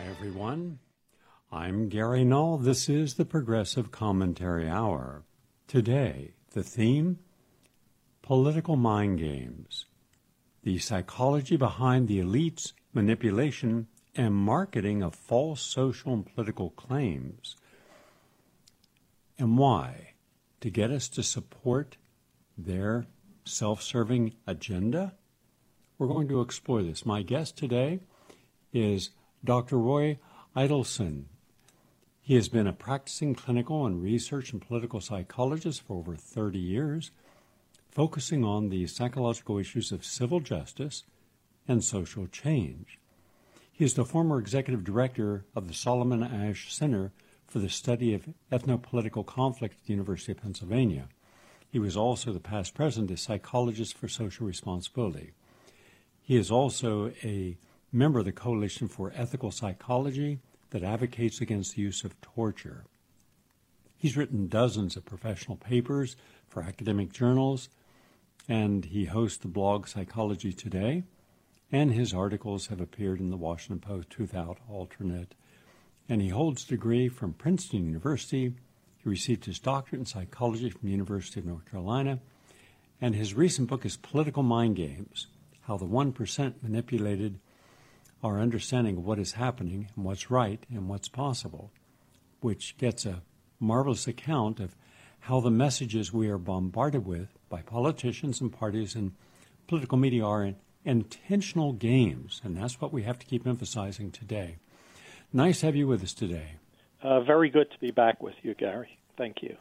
everyone. I'm Gary Null. This is the Progressive Commentary Hour. Today, the theme, political mind games, the psychology behind the elites' manipulation and marketing of false social and political claims, and why, to get us to support their self-serving agenda. We're going to explore this. My guest today is Dr. Roy Idelson. He has been a practicing clinical and research and political psychologist for over 30 years, focusing on the psychological issues of civil justice and social change. He is the former executive director of the Solomon Asch Center for the Study of Ethnopolitical Conflict at the University of Pennsylvania. He was also the past president of Psychologists for Social Responsibility. He is also a member of the Coalition for Ethical Psychology that advocates against the use of torture. He's written dozens of professional papers for academic journals, and he hosts the blog Psychology Today, and his articles have appeared in the Washington Post, Truth Out, Alternate. And he holds a degree from Princeton University. He received his doctorate in psychology from the University of North Carolina, and his recent book is Political Mind Games, How the 1% Manipulated Our Understanding of What is Happening and What's Right and What's Possible, which gets a marvelous account of how the messages we are bombarded with by politicians and parties and political media are intentional games, and that's what we have to keep emphasizing today. Nice to have you with us today. Very good to be back with you, Gary. Thank you.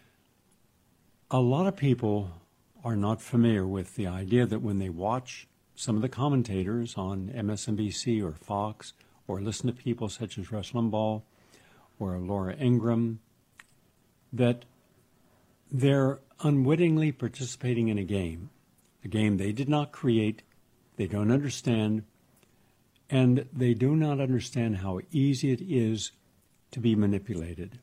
A lot of people are not familiar with the idea that when they watch some of the commentators on MSNBC or Fox, or listen to people such as Rush Limbaugh or Laura Ingraham, that they're unwittingly participating in a game they did not create, they don't understand, and they do not understand how easy it is to be manipulated.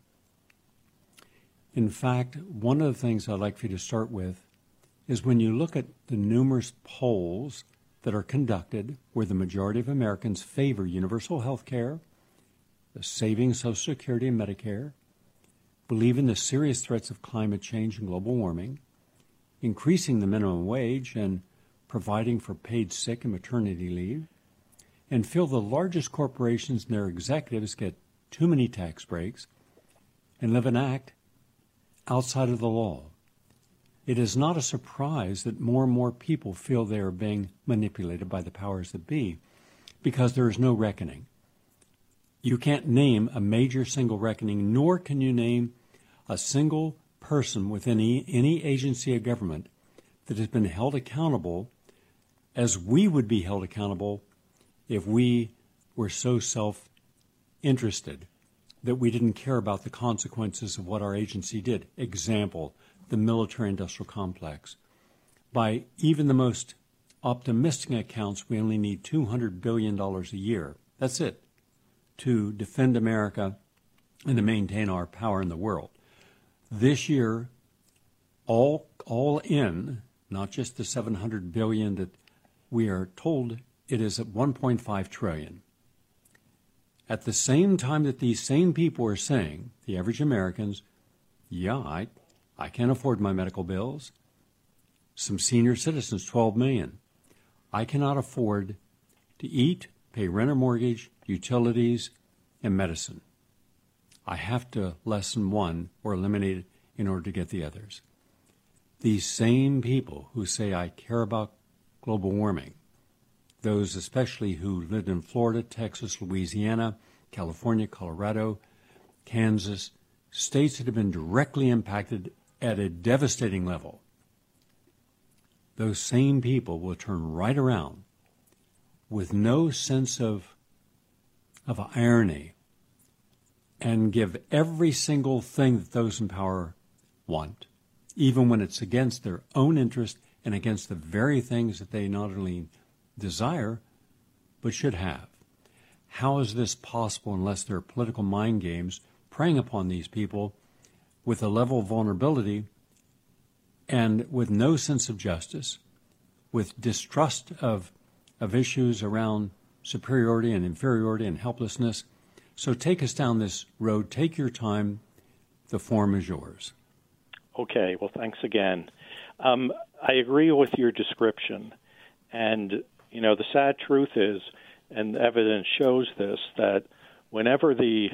In fact, one of the things I'd like for you to start with is when you look at the numerous polls that are conducted where the majority of Americans favor universal health care, saving Social Security and Medicare, believe in the serious threats of climate change and global warming, increasing the minimum wage and providing for paid sick and maternity leave, and feel the largest corporations and their executives get too many tax breaks and live and act outside of the law. It is not a surprise that more and more people feel they are being manipulated by the powers that be because there is no reckoning. You can't name a major single reckoning, nor can you name a single person within any agency of government that has been held accountable as we would be held accountable if we were so self-interested that we didn't care about the consequences of what our agency did. Example, the military-industrial complex. By even the most optimistic accounts, we only need $200 billion a year. That's it, to defend America and to maintain our power in the world. This year, all in, not just the $700 billion that we are told, it is at $1.5 trillion. At the same time that these same people are saying, the average Americans, yeah, I can't afford my medical bills. Some senior citizens, 12 million. I cannot afford to eat, pay rent or mortgage, utilities, and medicine. I have to lessen one or eliminate it in order to get the others. These same people who say I care about global warming, those especially who lived in Florida, Texas, Louisiana, California, Colorado, Kansas, states that have been directly impacted at a devastating level, those same people will turn right around with no sense of irony and give every single thing that those in power want, even when it's against their own interest and against the very things that they not only desire, but should have. How is this possible unless there are political mind games preying upon these people with a level of vulnerability and with no sense of justice, with distrust of issues around superiority and inferiority and helplessness. So take us down this road. Take your time. The forum is yours. Okay, well, thanks again. I agree with your description. And, the sad truth is, and evidence shows this, that whenever the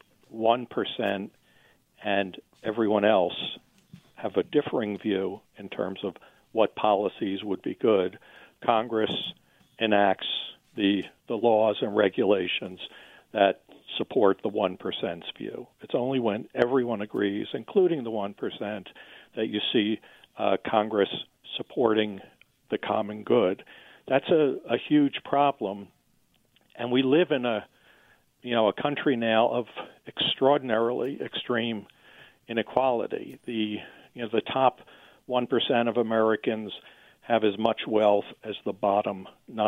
1% and everyone else have a differing view in terms of what policies would be good, Congress enacts the laws and regulations that support the 1%'s view. It's only when everyone agrees, including the 1%, that you see Congress supporting the common good. That's a huge problem, and we live in a country now of extraordinarily extreme inequality. The top 1% of Americans have as much wealth as the bottom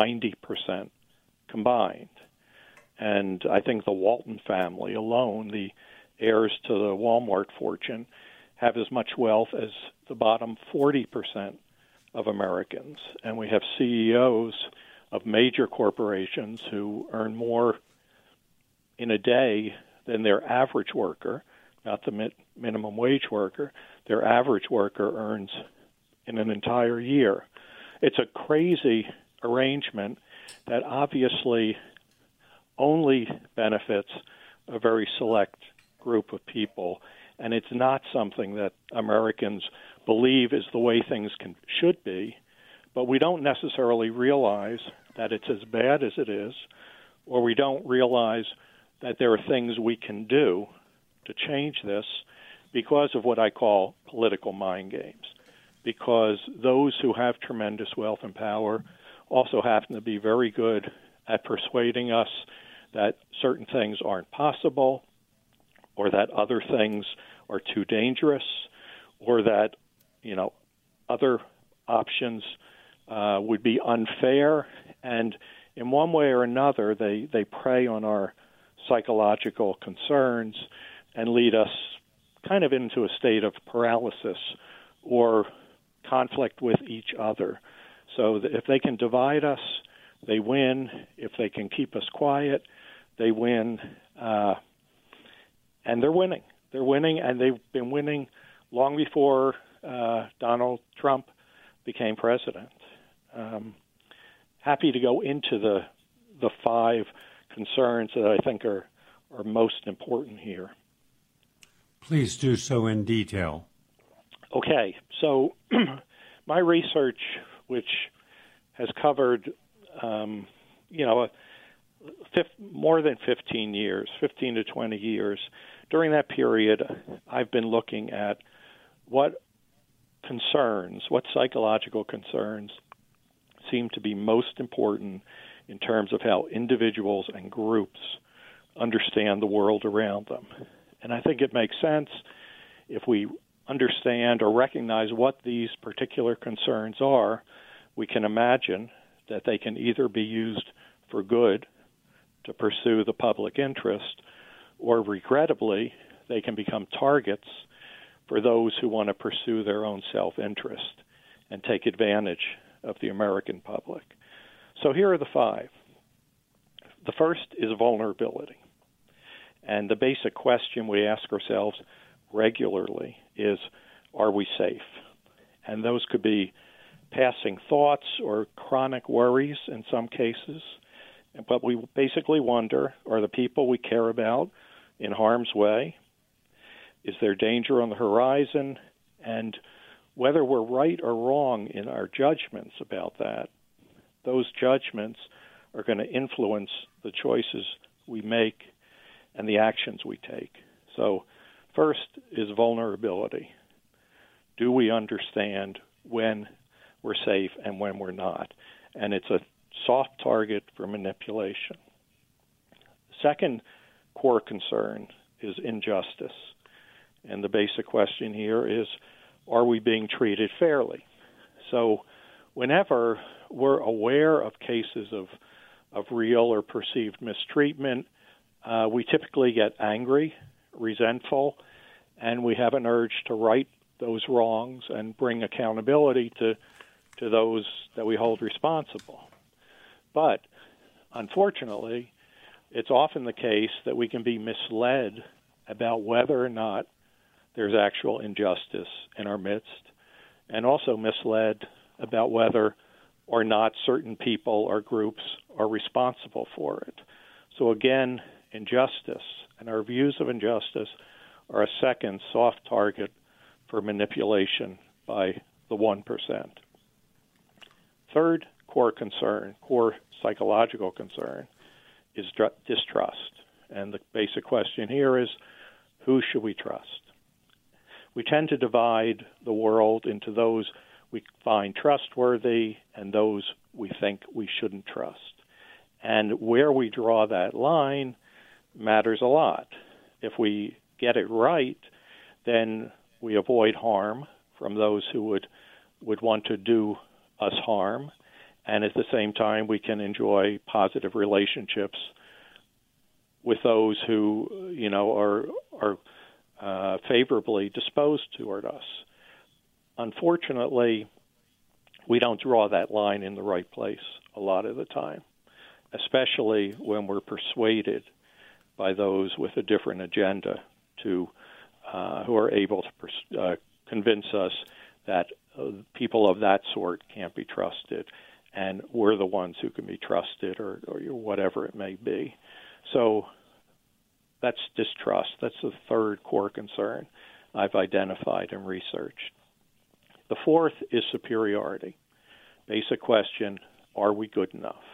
90% combined. And I think the Walton family alone, the heirs to the Walmart fortune, have as much wealth as the bottom 40% of Americans. And we have CEOs of major corporations who earn more in a day than their average worker, not the minimum wage worker. Their average worker earns in an entire year. It's a crazy arrangement that obviously only benefits a very select group of people, and it's not something that Americans believe is the way things should be, but we don't necessarily realize that it's as bad as it is, or we don't realize that there are things we can do to change this because of what I call political mind games, because those who have tremendous wealth and power also happen to be very good at persuading us that certain things aren't possible, or that other things are too dangerous, or that other options would be unfair. And in one way or another, they prey on our psychological concerns and lead us kind of into a state of paralysis or conflict with each other. So if they can divide us, they win. If they can keep us quiet, they win. And they're winning. They're winning, and they've been winning long before Donald Trump became president. Happy to go into the 5 concerns that I think are most important here. Please do so in detail. Okay, so my research, which has covered, more than 15 years, 15 to 20 years, during that period, I've been looking at what psychological concerns seem to be most important in terms of how individuals and groups understand the world around them. And I think it makes sense if we understand or recognize what these particular concerns are, we can imagine that they can either be used for good to pursue the public interest, or regrettably, they can become targets for those who want to pursue their own self-interest and take advantage of the American public. So here are the 5. The first is vulnerability. And the basic question we ask ourselves regularly is, are we safe? And those could be passing thoughts or chronic worries in some cases. But we basically wonder, are the people we care about in harm's way? Is there danger on the horizon? And whether we're right or wrong in our judgments about that, those judgments are going to influence the choices we make and the actions we take. So first is vulnerability. Do we understand when we're safe and when we're not? And it's a soft target for manipulation. Second core concern is injustice. And the basic question here is, are we being treated fairly? So whenever we're aware of cases of real or perceived mistreatment, we typically get angry, resentful, and we have an urge to right those wrongs and bring accountability to those that we hold responsible. But unfortunately, it's often the case that we can be misled about whether or not there's actual injustice in our midst, and also misled about whether or not certain people or groups are responsible for it. So again, injustice and our views of injustice are a second soft target for manipulation by the 1%. Third core concern, core psychological concern, is distrust. And the basic question here is, who should we trust? We tend to divide the world into those we find trustworthy and those we think we shouldn't trust. And where we draw that line matters a lot. If we get it right, then we avoid harm from those who would want to do us harm. And at the same time, we can enjoy positive relationships with those who, are favorably disposed toward us. Unfortunately, we don't draw that line in the right place a lot of the time, especially when we're persuaded by those with a different agenda who are able to convince us that people of that sort can't be trusted, and we're the ones who can be trusted, or whatever it may be. So that's distrust. That's the third core concern I've identified and researched. The fourth is superiority. Basic question, are we good enough?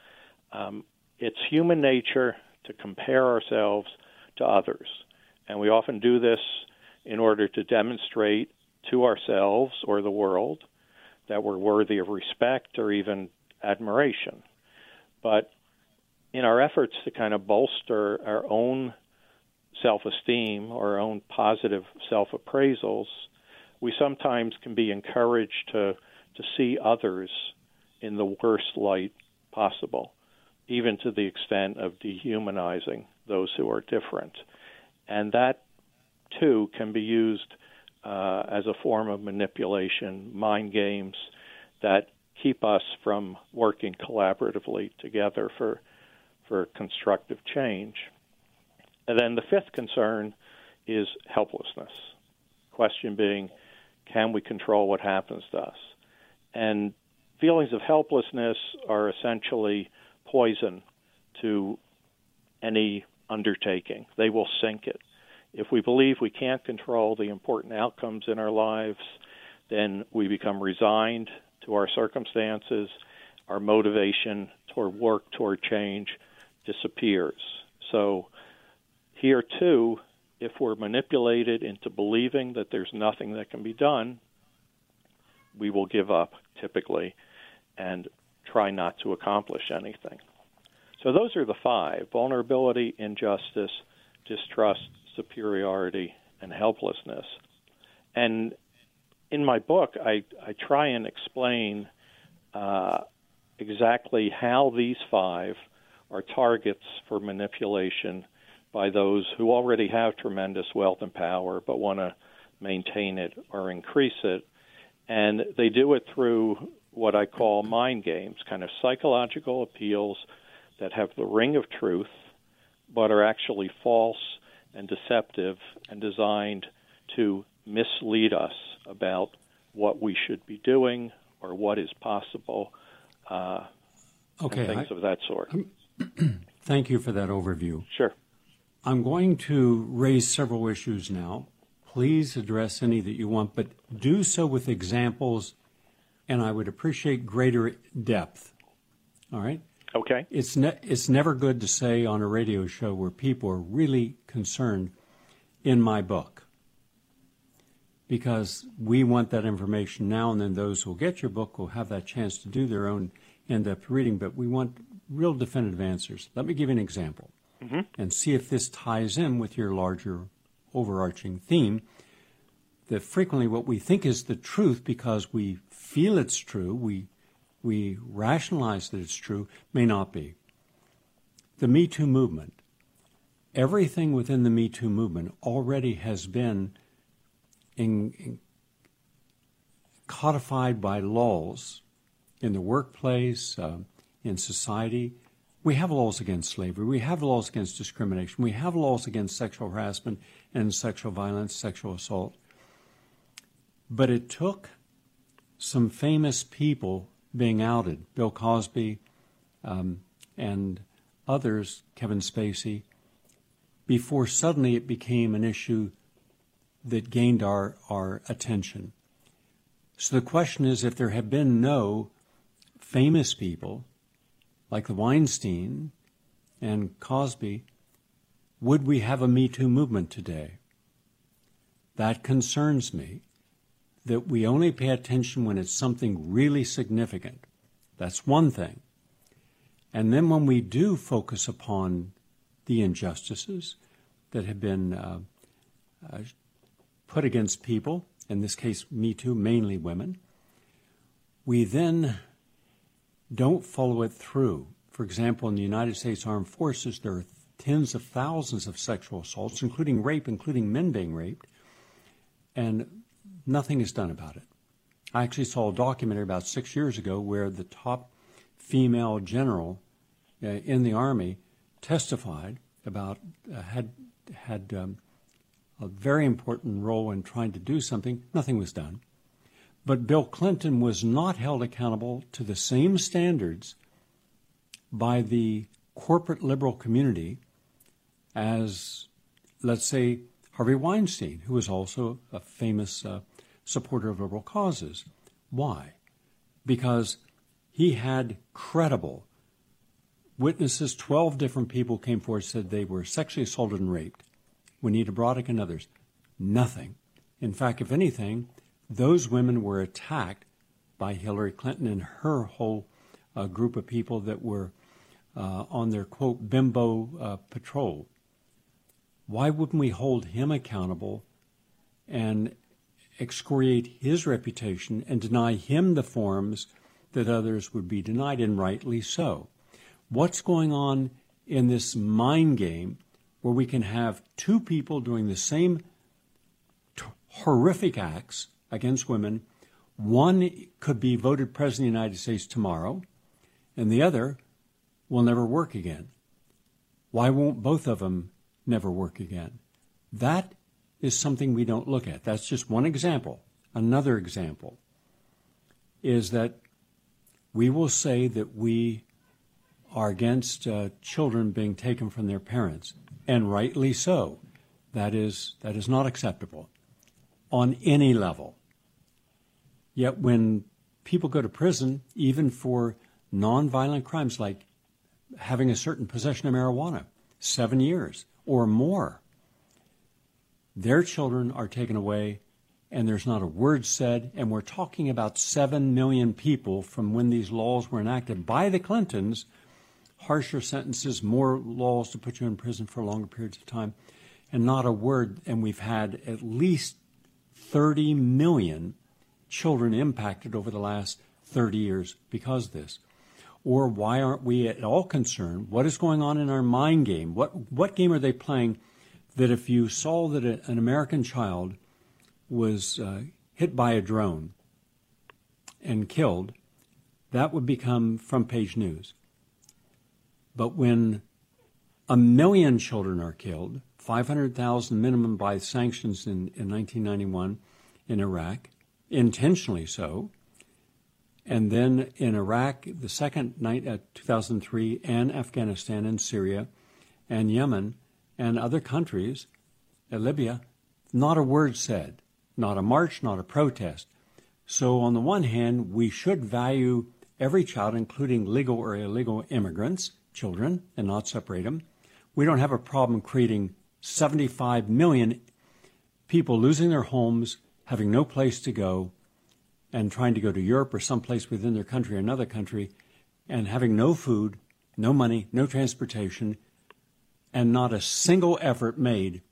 It's human nature to compare ourselves to others, and we often do this in order to demonstrate to ourselves or the world that we're worthy of respect or even admiration. But in our efforts to kind of bolster our own self-esteem or our own positive self-appraisals, we sometimes can be encouraged to see others in the worst light possible, even to the extent of dehumanizing those who are different. And that, too, can be used as a form of manipulation, mind games that keep us from working collaboratively together for constructive change. And then the fifth concern is helplessness. Question being, can we control what happens to us? And feelings of helplessness are essentially poison to any undertaking. They will sink it. If we believe we can't control the important outcomes in our lives, then we become resigned to our circumstances. Our motivation toward work, toward change disappears. So here, too, if we're manipulated into believing that there's nothing that can be done, we will give up, typically, and try not to accomplish anything. So those are the five: vulnerability, injustice, distrust, superiority, and helplessness. And in my book, I try and explain exactly how these five are targets for manipulation by those who already have tremendous wealth and power but want to maintain it or increase it. And they do it through what I call mind games, kind of psychological appeals that have the ring of truth but are actually false and deceptive and designed to mislead us about what we should be doing or what is possible, and things of that sort. Thank you for that overview. Sure. I'm going to raise several issues now. Please address any that you want, but do so with examples, and I would appreciate greater depth. All right? Okay. It's never good to say on a radio show where people are really concerned, in my book, because we want that information now, and then those who will get your book will have that chance to do their own in-depth reading, but we want real definitive answers. Let me give you an example and see if this ties in with your larger overarching theme, that frequently what we think is the truth because we feel it's true, we rationalize that it's true, may not be. The Me Too movement. Everything within the Me Too movement already has been codified by laws in the workplace, in society, We have laws against slavery. We have laws against discrimination. We have laws against sexual harassment and sexual violence, sexual assault. But it took some famous people being outed, Bill Cosby and others, Kevin Spacey, before suddenly it became an issue that gained our attention. So the question is, if there had been no famous people like the Weinstein and Cosby, would we have a Me Too movement today? That concerns me, that we only pay attention when it's something really significant. That's one thing. And then when we do focus upon the injustices that have been put against people, in this case, Me Too, mainly women, we then don't follow it through. For example, in the United States Armed Forces, there are tens of thousands of sexual assaults, including rape, including men being raped, and nothing is done about it. I actually saw a documentary about 6 years ago where the top female general in the Army testified about, had a very important role in trying to do something. Nothing was done. But Bill Clinton was not held accountable to the same standards by the corporate liberal community as, let's say, Harvey Weinstein, who was also a famous supporter of liberal causes. Why? Because he had credible witnesses. 12 different people came forward and said they were sexually assaulted and raped. Juanita Broderick and others. Nothing. In fact, if anything, those women were attacked by Hillary Clinton and her whole group of people that were on their, quote, bimbo patrol. Why wouldn't we hold him accountable and excoriate his reputation and deny him the forms that others would be denied, and rightly so? What's going on in this mind game where we can have two people doing the same horrific acts against women? One could be voted president of the United States tomorrow, and the other will never work again. Why won't both of them never work again? That is something we don't look at. That's just one example. Another example is that we will say that we are against children being taken from their parents, and rightly so. That is not acceptable on any level. Yet when people go to prison, even for nonviolent crimes like having a certain possession of marijuana, 7 years or more, their children are taken away and there's not a word said. And we're talking about 7 million people from when these laws were enacted by the Clintons. Harsher sentences, more laws to put you in prison for longer periods of time, and not a word. And we've had at least 30 million children impacted over the last 30 years because of this. Or why aren't we at all concerned? What is going on in our mind game? What game are they playing that if you saw that an American child was hit by a drone and killed, that would become front page news? But when 1 million children are killed, 500,000 minimum by sanctions in 1991 in Iraq, intentionally so, and then in Iraq, the second night at 2003, and Afghanistan and Syria and Yemen and other countries, Libya, not a word said, not a march, not a protest. So on the one hand, we should value every child, including legal or illegal immigrants, children, and not separate them. We don't have a problem creating 75 million people losing their homes, having no place to go, and trying to go to Europe or someplace within their country or another country, and having no food, no money, no transportation, and not a single effort made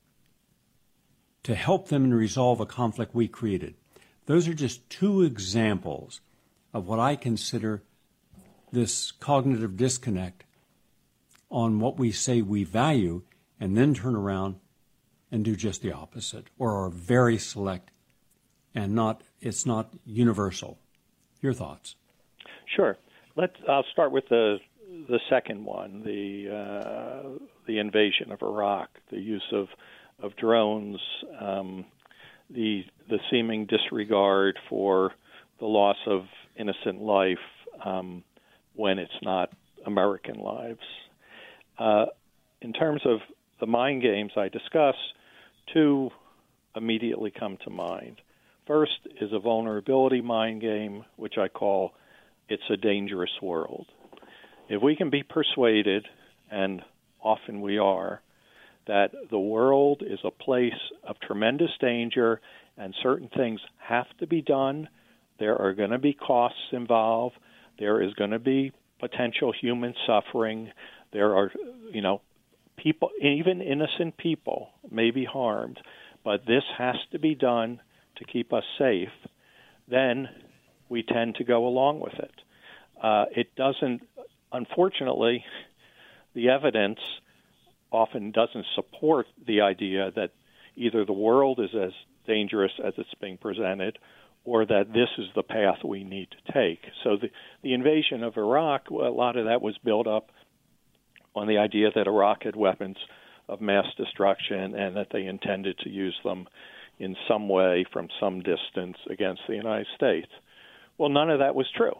to help them and resolve a conflict we created. Those are just two examples of what I consider this cognitive disconnect on what we say we value and then turn around and do just the opposite, or are very select and it's not universal. Your thoughts? Sure. I'll start with the the second one, the invasion of Iraq, the use of drones, the seeming disregard for the loss of innocent life when it's not American lives. In terms of the mind games I discuss, two immediately come to mind. First is a vulnerability mind game, which I call It's a Dangerous World. If we can be persuaded, and often we are, that the world is a place of tremendous danger and certain things have to be done, there are going to be costs involved, there is going to be potential human suffering, there are, people, even innocent people may be harmed, but this has to be done to keep us safe, then we tend to go along with it. It doesn't, unfortunately, the evidence often doesn't support the idea that either the world is as dangerous as it's being presented or that this is the path we need to take. So the invasion of Iraq, a lot of that was built up on the idea that Iraq had weapons of mass destruction and that they intended to use them in some way from some distance against the United States. Well, none of that was true.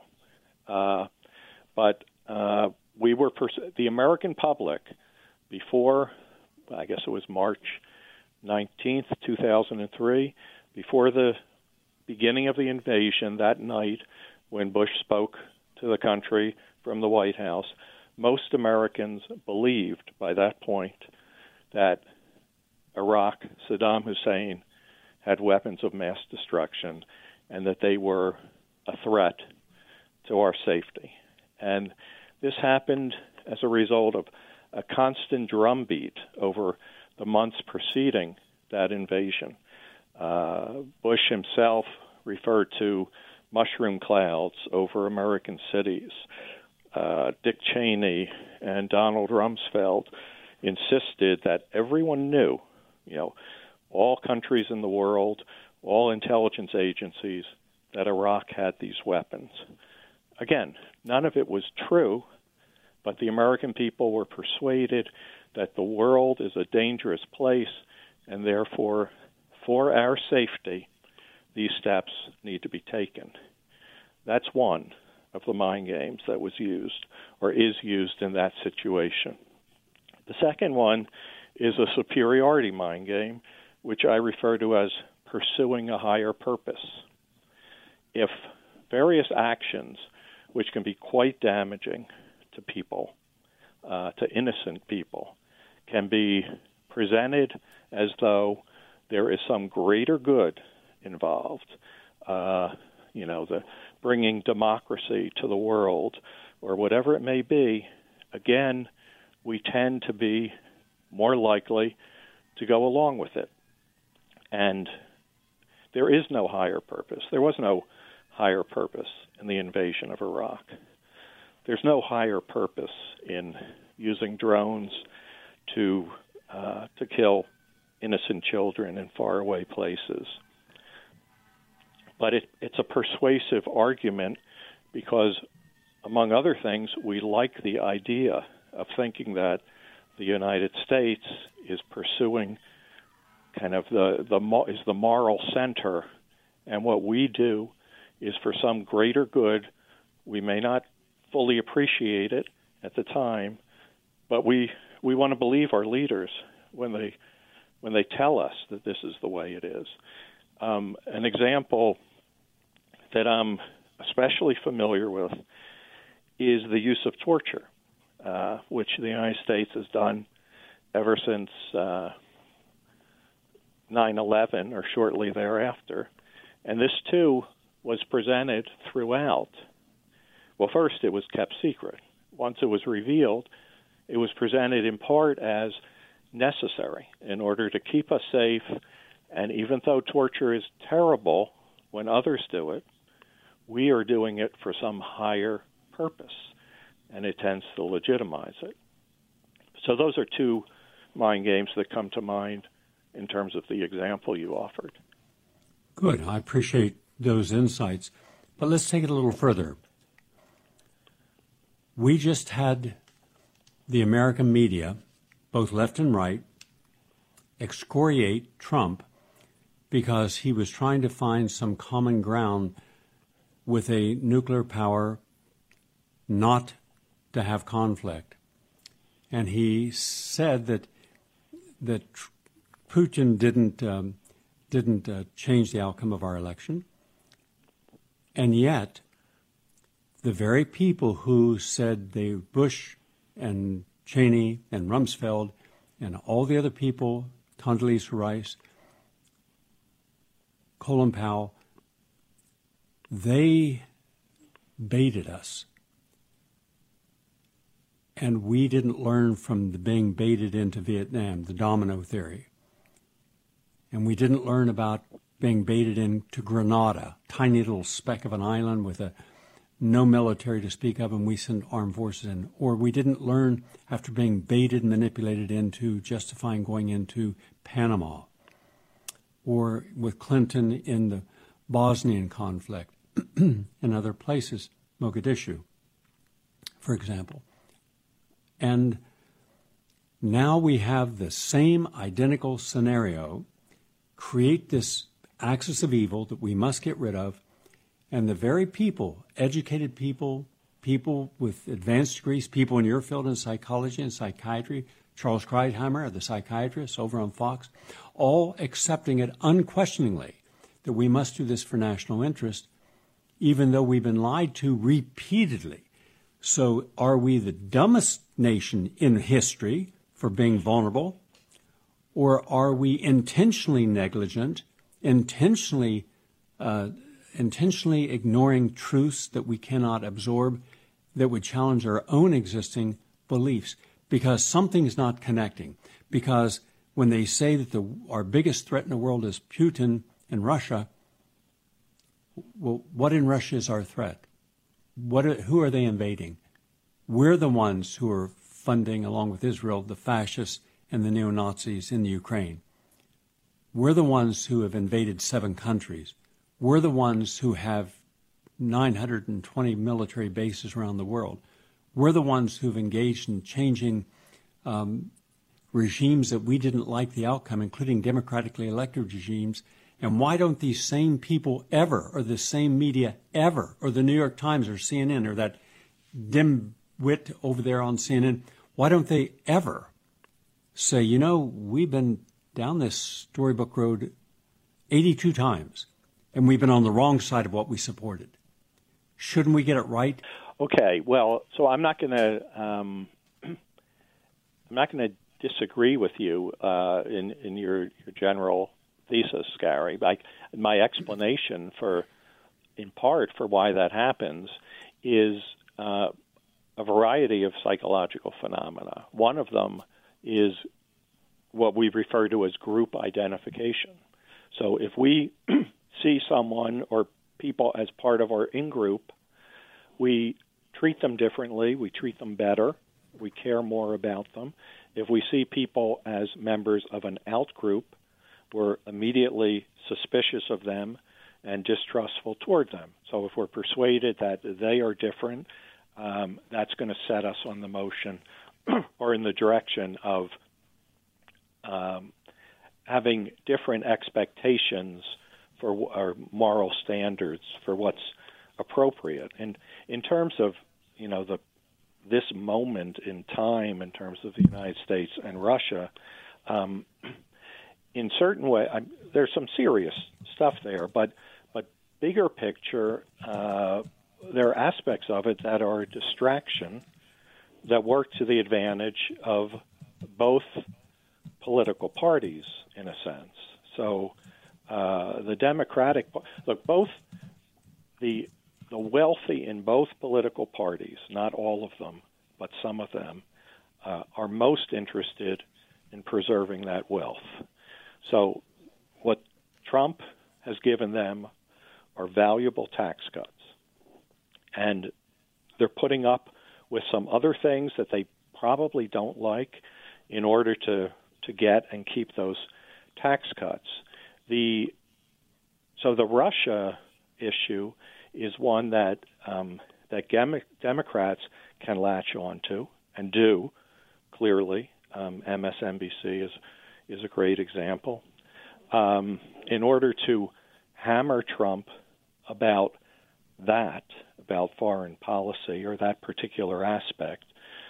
But we were the American public before, I guess it was March 19th, 2003, before the beginning of the invasion that night when Bush spoke to the country from the White House, most Americans believed by that point that Iraq, Saddam Hussein, had weapons of mass destruction and that they were a threat to our safety. And this happened as a result of a constant drumbeat over the months preceding that invasion. Bush himself referred to mushroom clouds over American cities. Dick Cheney and Donald Rumsfeld insisted that everyone knew, all countries in the world, all intelligence agencies, that Iraq had these weapons. Again, none of it was true, but the American people were persuaded that the world is a dangerous place, and therefore, for our safety, these steps need to be taken. That's one of the mind games that was used or is used in that situation. The second one is a superiority mind game, which I refer to as pursuing a higher purpose. If various actions, which can be quite damaging to people, to innocent people, can be presented as though there is some greater good involved, the bringing democracy to the world, or whatever it may be, again, we tend to be more likely to go along with it. And there is no higher purpose. There was no higher purpose in the invasion of Iraq. There's no higher purpose in using drones to kill innocent children in faraway places. But it's a persuasive argument because, among other things, we like the idea of thinking that the United States is pursuing kind of the moral center, and what we do is for some greater good. We may not fully appreciate it at the time, but we want to believe our leaders when they tell us that this is the way it is. An example that I'm especially familiar with is the use of torture, which the United States has done ever since 9/11 or shortly thereafter. And this, too, was presented throughout. Well, first, it was kept secret. Once it was revealed, it was presented in part as necessary in order to keep us safe. And even though torture is terrible when others do it, we are doing it for some higher purpose, and it tends to legitimize it. So those are two mind games that come to mind in terms of the example you offered. Good. I appreciate those insights. But let's take it a little further. We just had the American media, both left and right, excoriate Trump because he was trying to find some common ground with a nuclear power not to have conflict. And he said that Putin didn't change the outcome of our election. And yet, the very people who said Bush and Cheney and Rumsfeld and all the other people, Condoleezza Rice, Colin Powell, they baited us. And we didn't learn from the being baited into Vietnam, the domino theory. And we didn't learn about being baited into Grenada, tiny little speck of an island with no military to speak of, and we sent armed forces in. Or we didn't learn after being baited and manipulated into justifying going into Panama. Or with Clinton in the Bosnian conflict and other places, Mogadishu, for example. And now we have the same identical scenario, create this axis of evil that we must get rid of, and the very people, educated people, people with advanced degrees, people in your field in psychology and psychiatry, Charles Kreidheimer, the psychiatrist over on Fox, all accepting it unquestioningly that we must do this for national interest, even though we've been lied to repeatedly. So are we the dumbest nation in history for being vulnerable? Or are we intentionally negligent, intentionally ignoring truths that we cannot absorb, that would challenge our own existing beliefs? Because something's not connecting. Because when they say that our biggest threat in the world is Putin and Russia, well, what in Russia is our threat? Who are they invading? We're the ones who are funding, along with Israel, the fascists and the neo-Nazis in the Ukraine. We're the ones who have invaded 7 countries. We're the ones who have 920 military bases around the world. We're the ones who've engaged in changing regimes that we didn't like the outcome, including democratically elected regimes. And why don't these same people ever, or the same media ever, or the New York Times or CNN or that dimwit over there on CNN, why don't they ever say, we've been down this storybook road 82 times, and we've been on the wrong side of what we supported. Shouldn't we get it right? Okay, well, so I'm not going to disagree with you in your general thesis, Gary. My explanation in part for why that happens is a variety of psychological phenomena. One of them is what we refer to as group identification. So if we see someone or people as part of our in-group, we treat them differently, we treat them better, we care more about them. If we see people as members of an out-group, we're immediately suspicious of them and distrustful toward them. So if we're persuaded that they are different, that's going to set us on the motion or in the direction of having different expectations for our moral standards for what's appropriate. And in terms of, this moment in time in terms of the United States and Russia, in certain way, there's some serious stuff there, but bigger picture, there are aspects of it that are a distraction that work to the advantage of both political parties, in a sense. So the Democratic, both the wealthy in both political parties, not all of them, but some of them, are most interested in preserving that wealth. So what Trump has given them are valuable tax cuts. And they're putting up with some other things that they probably don't like in order to get and keep those tax cuts. So the Russia issue is one that Democrats can latch on to and do clearly. MSNBC is a great example. In order to hammer Trump about foreign policy or that particular aspect,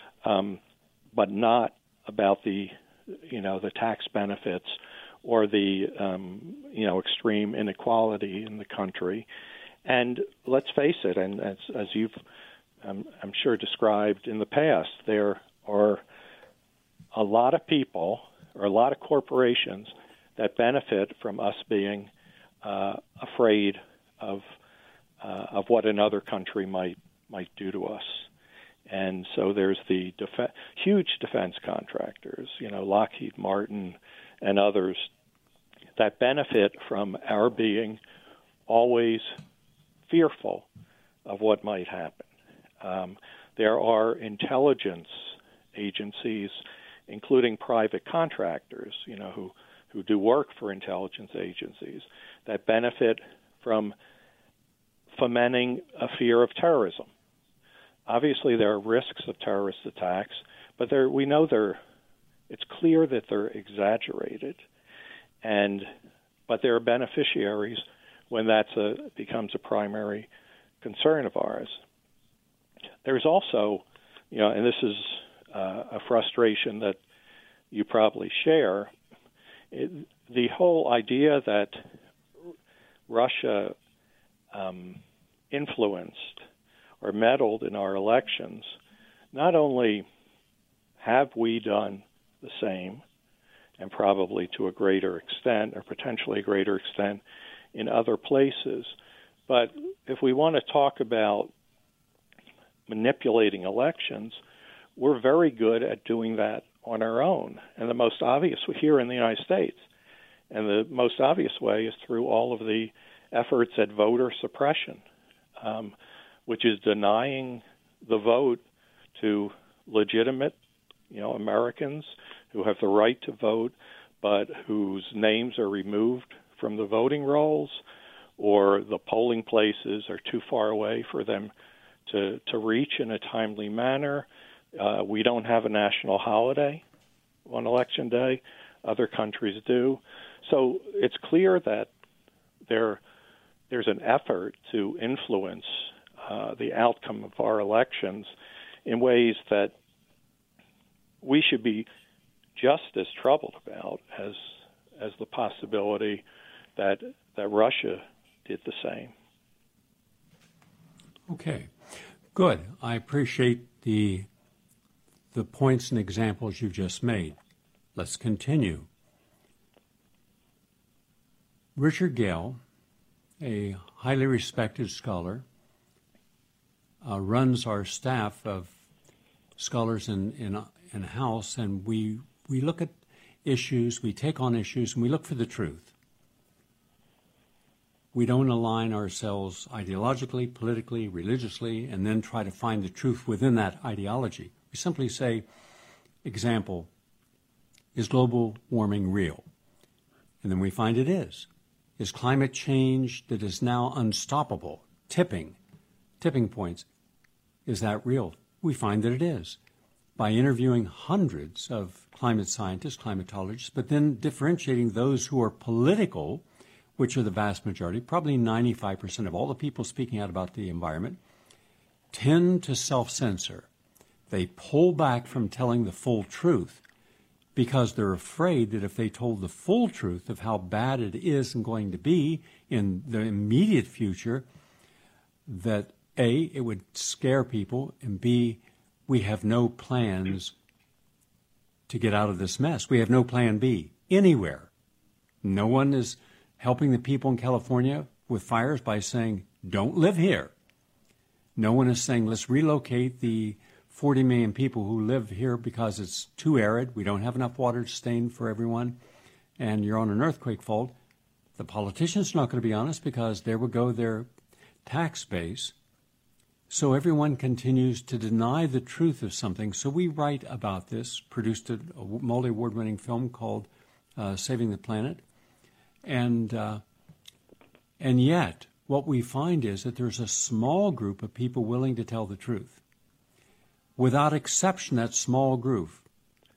but not about the tax benefits or the extreme inequality in the country. And let's face it, and as you've I'm sure described in the past, there are a lot of people or a lot of corporations that benefit from us being afraid of what another country might do to us. And so there's the huge defense contractors, Lockheed Martin and others, that benefit from our being always fearful of what might happen. There are intelligence agencies, including private contractors, who do work for intelligence agencies, that benefit from fomenting a fear of terrorism. Obviously, there are risks of terrorist attacks, but we know it's clear that they're exaggerated, but there are beneficiaries when that becomes a primary concern of ours. There's also, and this is a frustration that you probably share, the whole idea that Russia influenced or meddled in our elections. Not only have we done the same, and probably to a greater extent, or potentially a greater extent, in other places, but if we want to talk about manipulating elections, we're very good at doing that on our own. And the most obvious here in the United States, and the most obvious way is through all of the efforts at voter suppression, which is denying the vote to legitimate, Americans who have the right to vote, but whose names are removed from the voting rolls, or the polling places are too far away for them to reach in a timely manner. We don't have a national holiday on Election Day. Other countries do. So it's clear that there's an effort to influence the outcome of our elections in ways that we should be just as troubled about as the possibility that Russia did the same. Okay, good. I appreciate the points and examples you've just made. Let's continue. Richard Gale, a highly respected scholar, runs our staff of scholars in house, and we look at issues, we take on issues, and we look for the truth. We don't align ourselves ideologically, politically, religiously, and then try to find the truth within that ideology. We simply say, example, is global warming real? And then we find it is. Is climate change that is now unstoppable, tipping points, is that real? We find that it is. By interviewing hundreds of climate scientists, climatologists, but then differentiating those who are political, which are the vast majority, probably 95% of all the people speaking out about the environment, tend to self-censor. They pull back from telling the full truth because they're afraid that if they told the full truth of how bad it is and going to be in the immediate future, that A, it would scare people, and B, we have no plans to get out of this mess. We have no plan B anywhere. No one is helping the people in California with fires by saying, don't live here. No one is saying, let's relocate the 40 million people who live here because it's too arid, we don't have enough water to sustain for everyone, and you're on an earthquake fault. The politicians are not going to be honest because there would go their tax base. So everyone continues to deny the truth of something. So we write about this, produced a multi-award-winning film called Saving the Planet. And yet, what we find is that there's a small group of people willing to tell the truth. Without exception, that small group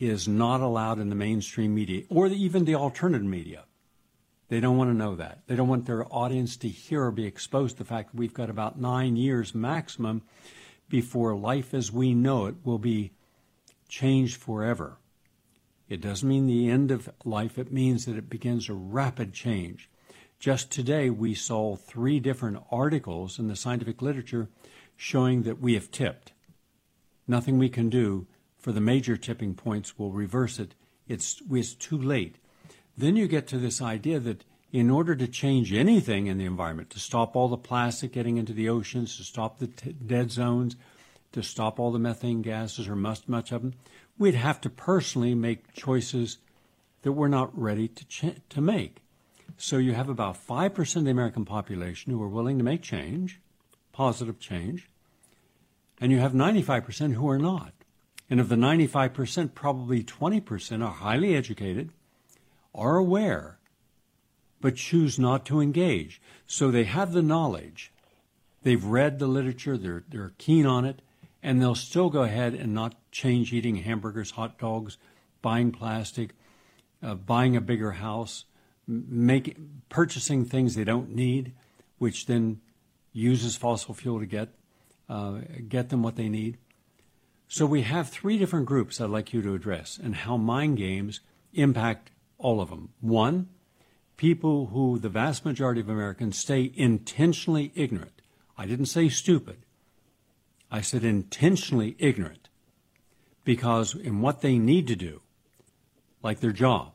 is not allowed in the mainstream media or even the alternative media. They don't want to know that. They don't want their audience to hear or be exposed to the fact that we've got about 9 years maximum before life as we know it will be changed forever. It doesn't mean the end of life. It means that it begins a rapid change. Just today, we saw 3 different articles in the scientific literature showing that we have tipped. Nothing we can do for the major tipping points will reverse it. It's too late. Then you get to this idea that in order to change anything in the environment, to stop all the plastic getting into the oceans, to stop the dead zones, to stop all the methane gases or much of them, we'd have to personally make choices that we're not ready to make. So you have about 5% of the American population who are willing to make change, positive change, and you have 95% who are not. And of the 95%, probably 20% are highly educated, are aware, but choose not to engage. So they have the knowledge. They've read the literature. They're keen on it. And they'll still go ahead and not change eating hamburgers, hot dogs, buying plastic, buying a bigger house, purchasing things they don't need, which then uses fossil fuel to get them what they need. So we have 3 different groups I'd like you to address and how mind games impact all of them. 1, people who the vast majority of Americans stay intentionally ignorant. I didn't say stupid. I said intentionally ignorant because in what they need to do, like their job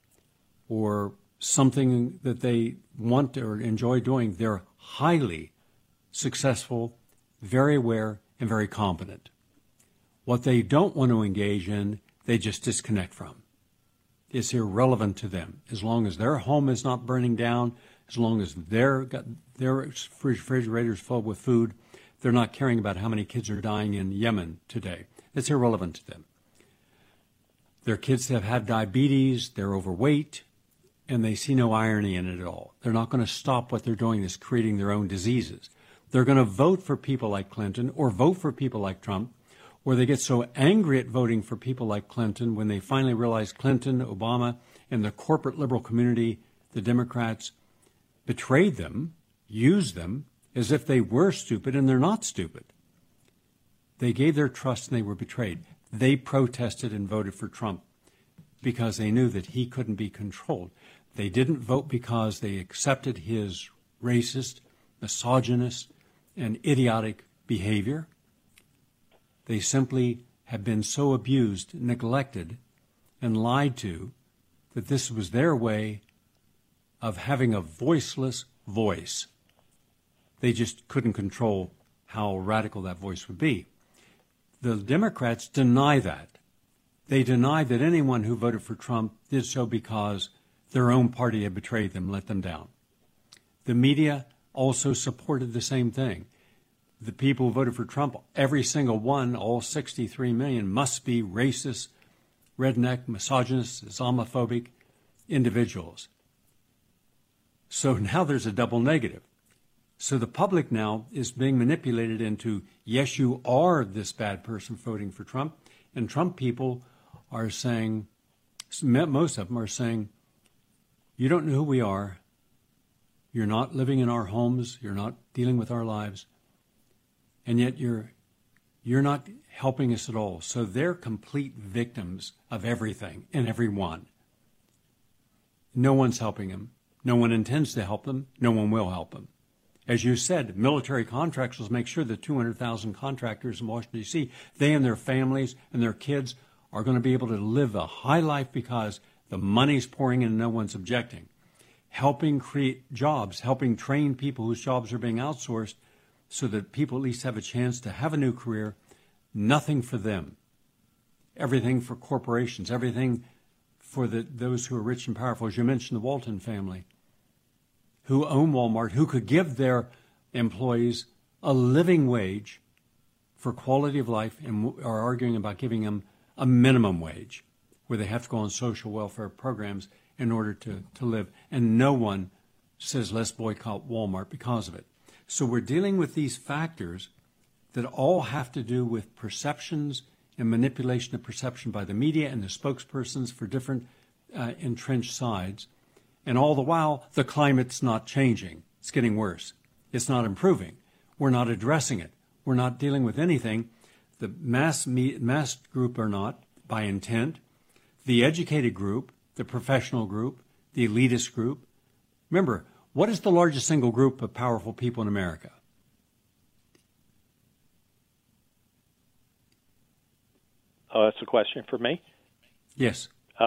or something that they want or enjoy doing, they're highly successful, very aware, and very competent. What they don't want to engage in, they just disconnect from. It's irrelevant to them. As long as their home is not burning down, as long as their refrigerators full with food, they're not caring about how many kids are dying in Yemen today. It's irrelevant to them. Their kids have had diabetes, they're overweight, and they see no irony in it at all. They're not going to stop what they're doing is creating their own diseases. They're going to vote for people like Clinton or vote for people like Trump, or they get so angry at voting for people like Clinton when they finally realize Clinton, Obama, and the corporate liberal community, the Democrats, betrayed them, used them, as if they were stupid, and they're not stupid. They gave their trust and they were betrayed. They protested and voted for Trump because they knew that he couldn't be controlled. They didn't vote because they accepted his racist, misogynist, and idiotic behavior. They simply have been so abused, neglected, and lied to that this was their way of having a voiceless voice. They just couldn't control how radical that voice would be. The Democrats deny that. They deny that anyone who voted for Trump did so because their own party had betrayed them, let them down. The media also supported the same thing. The people who voted for Trump, every single one, all 63 million, must be racist, redneck, misogynist, Islamophobic individuals. So now there's a double negative. So the public now is being manipulated into, yes, you are this bad person voting for Trump. And Trump people are saying, most of them are saying, you don't know who we are. You're not living in our homes. You're not dealing with our lives. And yet you're not helping us at all. So they're complete victims of everything and everyone. No one's helping them. No one intends to help them. No one will help them. As you said, military contractors make sure that 200,000 contractors in Washington, D.C., they and their families and their kids are going to be able to live a high life because the money's pouring in and no one's objecting. Helping create jobs, helping train people whose jobs are being outsourced so that people at least have a chance to have a new career. Nothing for them. Everything for corporations, everything for those who are rich and powerful. As you mentioned, the Walton family, who own Walmart, who could give their employees a living wage for quality of life and are arguing about giving them a minimum wage where they have to go on social welfare programs in order to live. And no one says let's boycott Walmart because of it. So we're dealing with these factors that all have to do with perceptions and manipulation of perception by the media and the spokespersons for different entrenched sides. And all the while, the climate's not changing. It's getting worse. It's not improving. We're not addressing it. We're not dealing with anything. The mass group are not, by intent. The educated group, the professional group, the elitist group. Remember, what is the largest single group of powerful people in America? Oh, that's a question for me? Yes.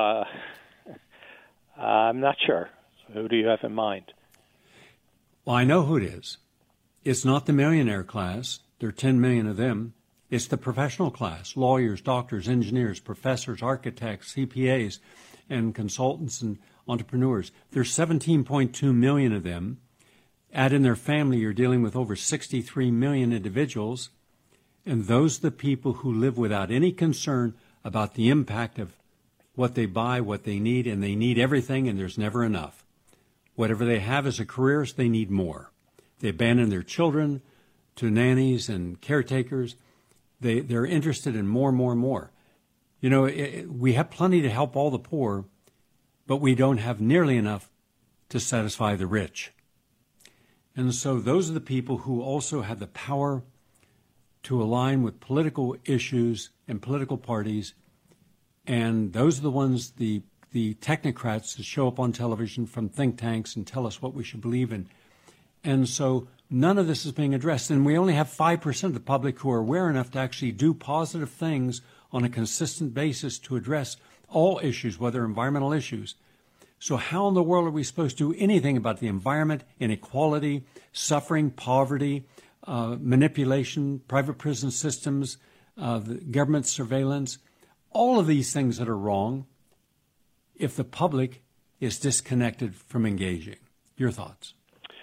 I'm not sure. Who do you have in mind? Well, I know who it is. It's not the millionaire class. There are 10 million of them. It's the professional class, lawyers, doctors, engineers, professors, architects, CPAs, and consultants and entrepreneurs. There's 17.2 million of them. Add in their family, you're dealing with over 63 million individuals. And those are the people who live without any concern about the impact of what they buy, what they need, and they need everything, and there's never enough. Whatever they have as a career, they need more. They abandon their children to nannies and caretakers. They're interested in more and more and more. You know, we have plenty to help all the poor, but we don't have nearly enough to satisfy the rich. And so those are the people who also have the power to align with political issues and political parties. And those are the ones, the technocrats that show up on television from think tanks and tell us what we should believe in. And so none of this is being addressed. And we only have 5% of the public who are aware enough to actually do positive things on a consistent basis to address all issues, whether environmental issues. So how in the world are we supposed to do anything about the environment, inequality, suffering, poverty, manipulation, private prison systems, the government surveillance, all of these things that are wrong if the public is disconnected from engaging? Your thoughts?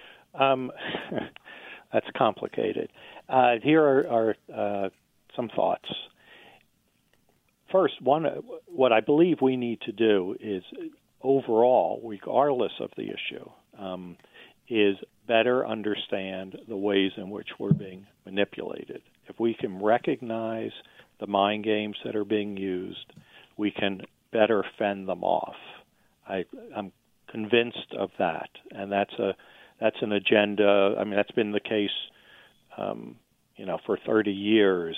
That's complicated. Here are some thoughts. First, what I believe we need to do is overall, regardless of the issue, is better understand the ways in which we're being manipulated. If we can recognize the mind games that are being used, we can better fend them off. I'm convinced of that, and that's an agenda. I mean, that's been the case, for 30 years.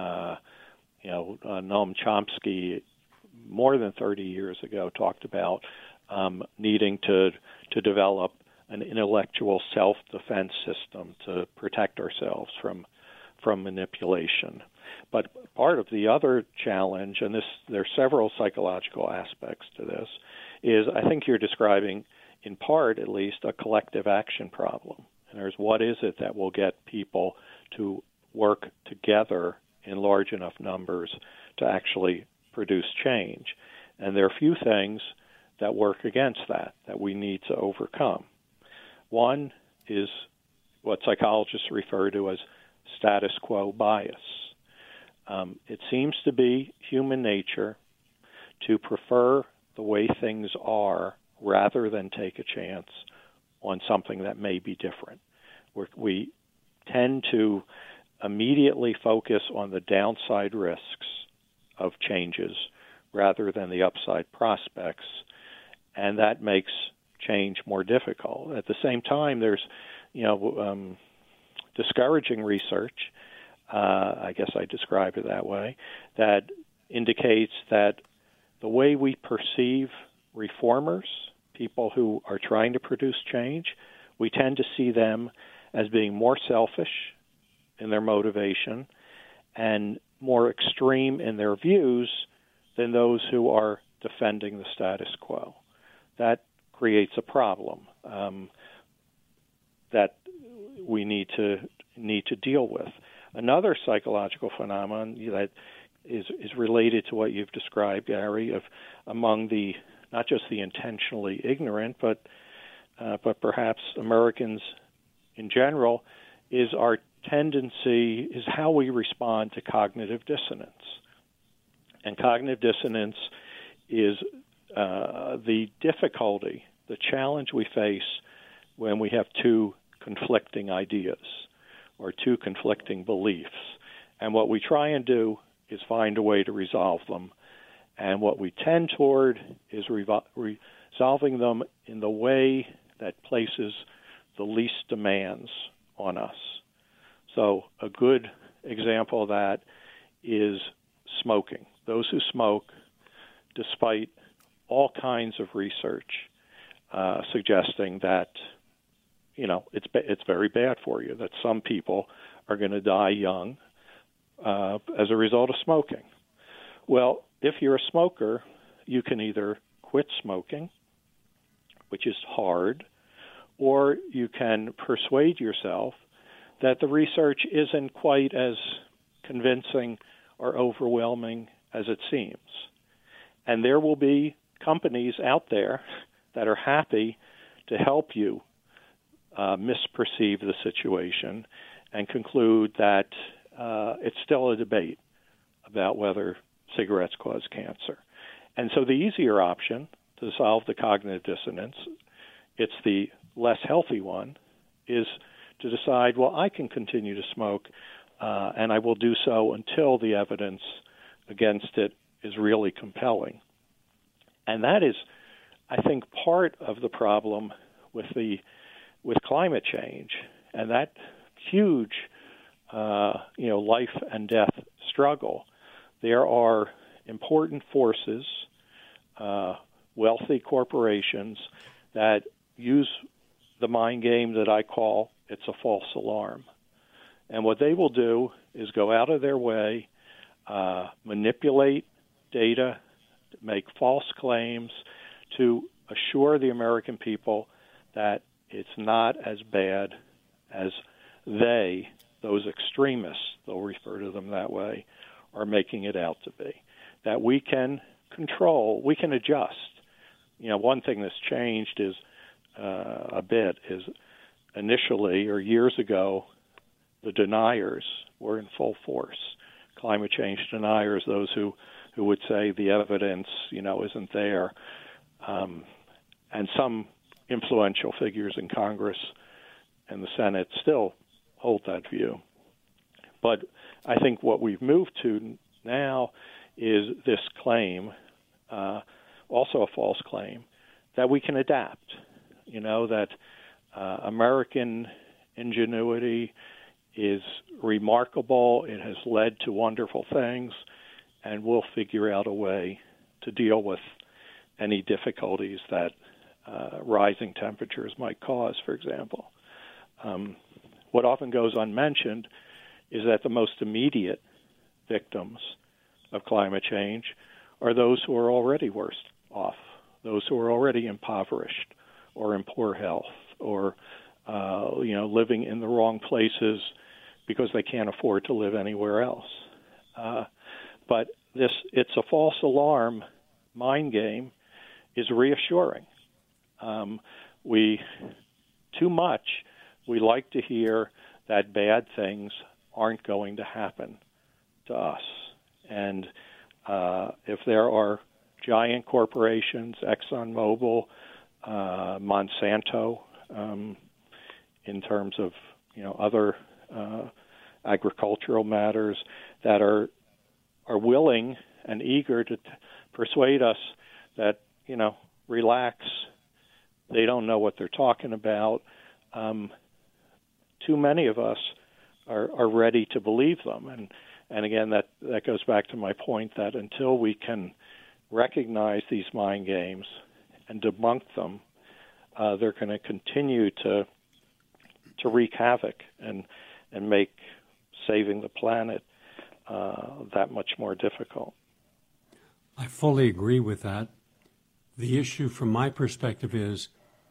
Noam Chomsky, more than 30 years ago, talked about needing to develop an intellectual self-defense system to protect ourselves from manipulation. But part of the other challenge, and there are several psychological aspects to this, is I think you're describing, in part at least, a collective action problem. And there's what is it that will get people to work together in large enough numbers to actually produce change. And there are a few things that work against that we need to overcome. One is what psychologists refer to as status quo bias. It seems to be human nature to prefer the way things are rather than take a chance on something that may be different. We tend to immediately focus on the downside risks of changes rather than the upside prospects, and that makes change more difficult. At the same time, there's discouraging research, I guess I describe it that way, that indicates that the way we perceive reformers, people who are trying to produce change, we tend to see them as being more selfish in their motivation and more extreme in their views than those who are defending the status quo. That creates a problem that we need to deal with. Another psychological phenomenon that is related to what you've described, Gary, of among the not just the intentionally ignorant, but perhaps Americans in general, is our tendency, is how we respond to cognitive dissonance. And cognitive dissonance is the difficulty, the challenge we face when we have two conflicting ideas or two conflicting beliefs. And what we try and do is find a way to resolve them. And what we tend toward is resolving them in the way that places the least demands on us. So a good example of that is smoking. Those who smoke, despite all kinds of research suggesting that, it's very bad for you, that some people are going to die young as a result of smoking. Well, if you're a smoker, you can either quit smoking, which is hard, or you can persuade yourself that the research isn't quite as convincing or overwhelming as it seems. And there will be companies out there that are happy to help you misperceive the situation and conclude that it's still a debate about whether cigarettes cause cancer. And so the easier option to solve the cognitive dissonance, it's the less healthy one, is to decide, well, I can continue to smoke, and I will do so until the evidence against it is really compelling. And that is, I think, part of the problem with climate change, and that huge, life and death struggle. There are important forces, wealthy corporations that use the mind game that I call it's a false alarm. And what they will do is go out of their way, manipulate data, make false claims to assure the American people that it's not as bad as those extremists, they'll refer to them that way, are making it out to be. That we can control, we can adjust. One thing that's changed is a bit is initially or years ago, the deniers were in full force. Climate change deniers, those who would say the evidence, isn't there. And some influential figures in Congress and the Senate still hold that view. But I think what we've moved to now is this claim, also a false claim, that we can adapt, that American ingenuity is remarkable. It has led to wonderful things, and we'll figure out a way to deal with any difficulties that rising temperatures might cause, for example. What often goes unmentioned is that the most immediate victims of climate change are those who are already worse off, those who are already impoverished or in poor health or, living in the wrong places because they can't afford to live anywhere else. But it's a false alarm mind game is reassuring. We like to hear that bad things aren't going to happen to us. And if there are giant corporations, ExxonMobil, Monsanto, in terms of other agricultural matters that are willing and eager to persuade us that relax, they don't know what they're talking about. Too many of us are ready to believe them, and again that goes back to my point that until we can recognize these mind games and debunk them, they're going to continue to wreak havoc and make saving the planet that much more difficult. I fully agree with that. The issue from my perspective is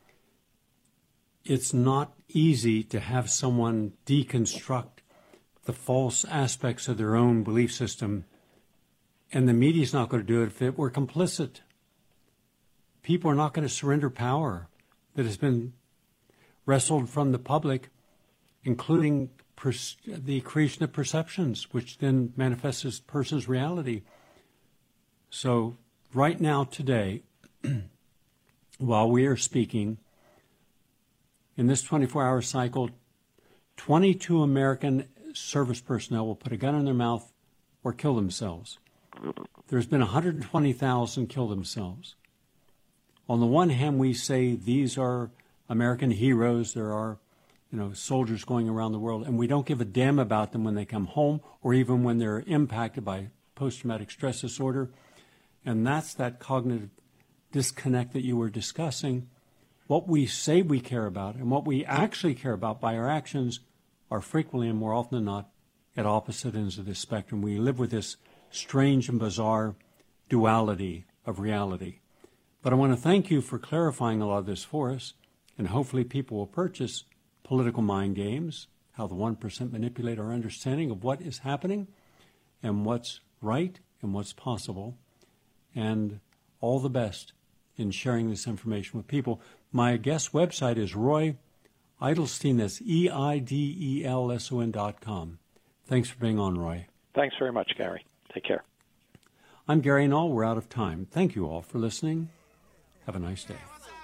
it's not easy to have someone deconstruct the false aspects of their own belief system, and the media's not going to do it if it were complicit. People are not going to surrender power that has been wrestled from the public, including the creation of perceptions, which then manifests as person's reality. So right now, today, while we are speaking, in this 24-hour cycle, 22 American service personnel will put a gun in their mouth or kill themselves. There's been 120,000 kill themselves. On the one hand, we say these are American heroes. There are, soldiers going around the world, and we don't give a damn about them when they come home or even when they're impacted by post-traumatic stress disorder. And that's that cognitive disconnect that you were discussing. What we say we care about and what we actually care about by our actions are frequently and more often than not at opposite ends of this spectrum. We live with this strange and bizarre duality of reality. But I want to thank you for clarifying a lot of this for us, and hopefully people will purchase Political Mind Games, how the 1% manipulate our understanding of what is happening and what's right and what's possible, and all the best in sharing this information with people. My guest website is Roy Eidelstein, that's EIDELSON.com. Thanks for being on, Roy. Thanks very much, Gary. Take care. I'm Gary Null. We're out of time. Thank you all for listening. Have a nice day.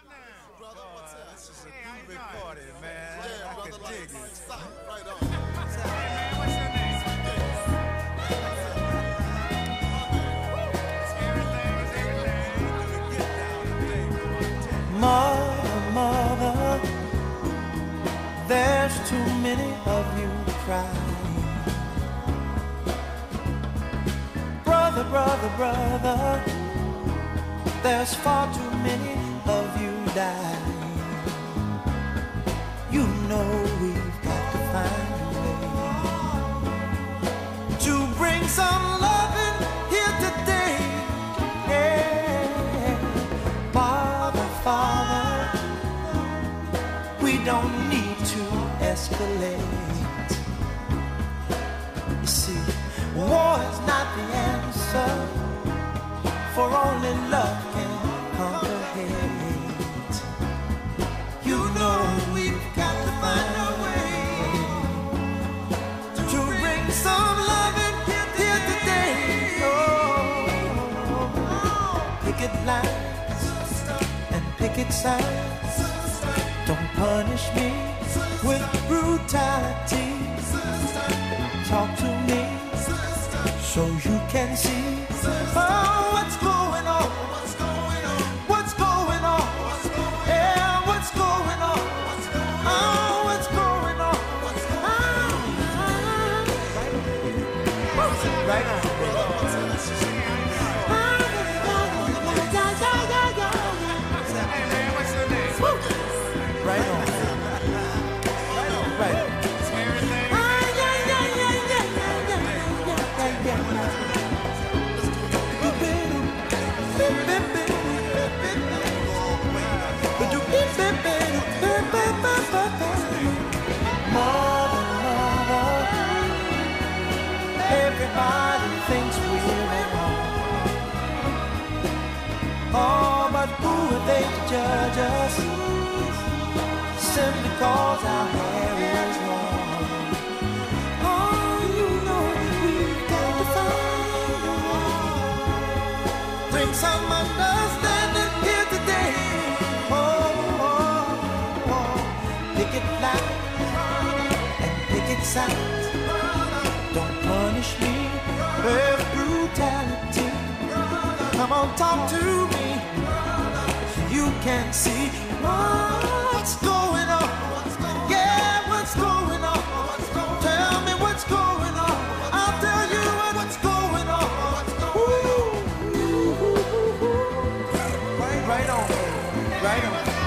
Mother, there's too many of you crying. Brother, there's far too many of you dying. You know we've got to find a way to bring some loving here today. Yeah. Father, we don't need to escalate. You see, war is not the answer, for only love can conquer hate. You know we've got to find a way to bring some loving here today. Oh, picket lines and picket signs, don't punish me with brutality. Talk to me so you can see what's going on. What's going on? Yeah, what's going on? Oh, what's going on? Right on. Right on. Right on. Everybody thinks we're at home. Oh, but who are they to judge us? Simply cause our hair is long. Oh, you know we've got to find a way. Bring some understanding here today. Picket lines and picket signs, don't punish me with brutality. Come on, talk to me so you can see what's going on. Yeah, what's going on? Tell me what's going on. I'll tell you what's going on. Ooh. Right on, right on.